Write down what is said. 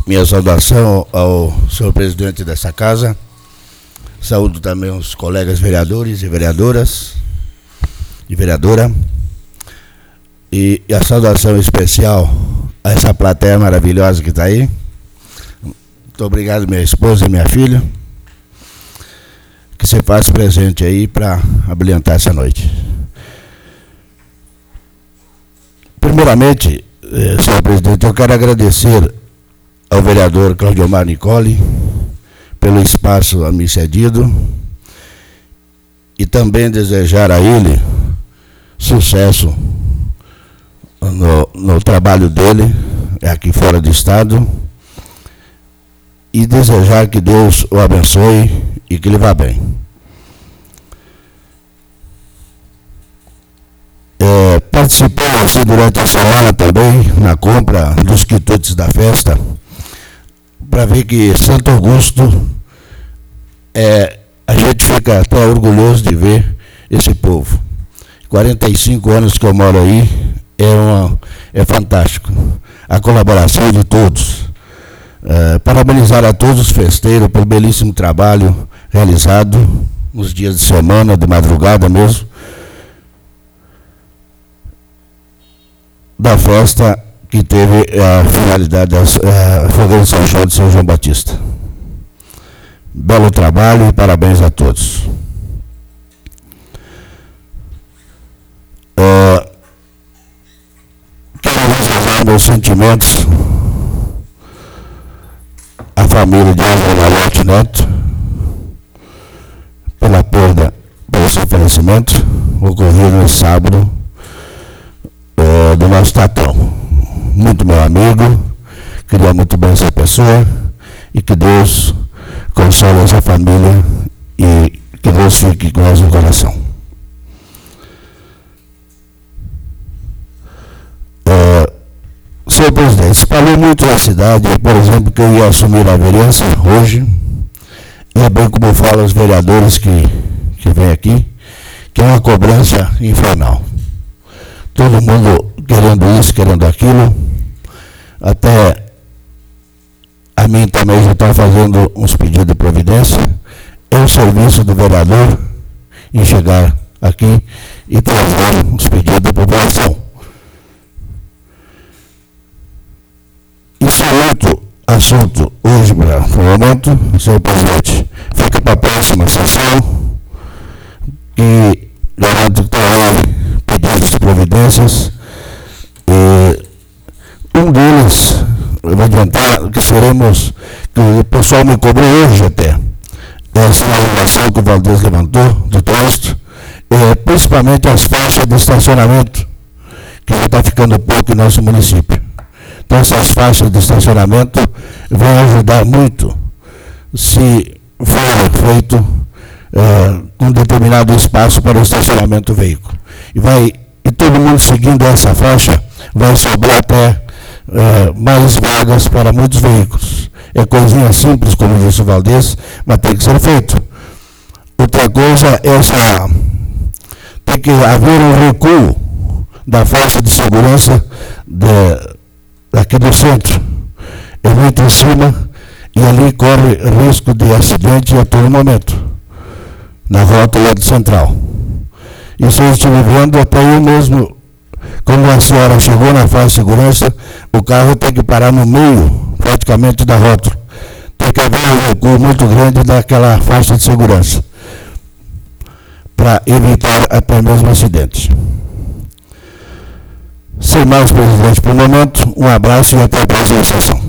Minha saudação ao senhor presidente dessa casa. Saúdo também os colegas vereadores e vereadoras e vereadora. E a saudação especial a essa plateia maravilhosa que está aí. Muito obrigado, minha esposa e minha filha, que você faz presente aí para abrilhantar essa noite. Primeiramente, senhor presidente, eu quero agradecer ao vereador Claudiomar Nicoli pelo espaço a mim cedido e também desejar a ele sucesso no trabalho dele aqui fora do estado e desejar que Deus o abençoe e que ele vá bem. Participei assim durante a semana também na compra dos quitutes da festa para ver que Santo Augusto, a gente fica até orgulhoso de ver esse povo. 45 anos que eu moro aí, é fantástico. A colaboração de todos. Parabenizar a todos os festeiros pelo belíssimo trabalho realizado nos dias de semana, de madrugada mesmo, da festa que teve a finalidade da Fogueira de São João de São João Batista. Belo trabalho e parabéns a todos. Quero expressar meus sentimentos à família de Angela Lotte Neto pela perda, pelo seu falecimento ocorrido no sábado do nosso Tatão. Muito meu amigo, queria muito bem essa pessoa e que Deus console essa família e que Deus fique com eles no coração. Senhor presidente, se falou muito na cidade, por exemplo, que eu ia assumir a vereança hoje, e é bem como falam os vereadores que vêm aqui, que é uma cobrança infernal. Todo mundo querendo isso, querendo aquilo, até a mim também já está fazendo uns pedidos de providência. É o serviço do vereador em chegar aqui e trazer os pedidos da população. Isso é muito assunto hoje para o momento, senhor presidente. Fica para a próxima sessão e garanto que terá pedidos de providências. Um deles, eu vou adiantar, que seremos, que o pessoal me cobrou hoje até, essa alegação que o Valdez levantou do trânsito, principalmente as faixas de estacionamento, que já está ficando pouco em nosso município. Então essas faixas de estacionamento vão ajudar muito se for feito um determinado espaço para o estacionamento do veículo. E todo mundo seguindo essa faixa vai sobrar até mais vagas para muitos veículos. É coisinha simples, como disse o Valdez, mas tem que ser feito. Outra coisa tem que haver um recuo da faixa de segurança daqui do centro. É muito em cima e ali corre risco de acidente a todo momento, na rótula do central. Isso eu estive vendo até eu mesmo. Quando a senhora chegou na faixa de segurança, o carro tem que parar no meio, praticamente, da rótula. Tem que haver um recuo muito grande daquela faixa de segurança, para evitar até mesmo acidentes. Sem mais, presidente, por o momento, um abraço e até a próxima sessão.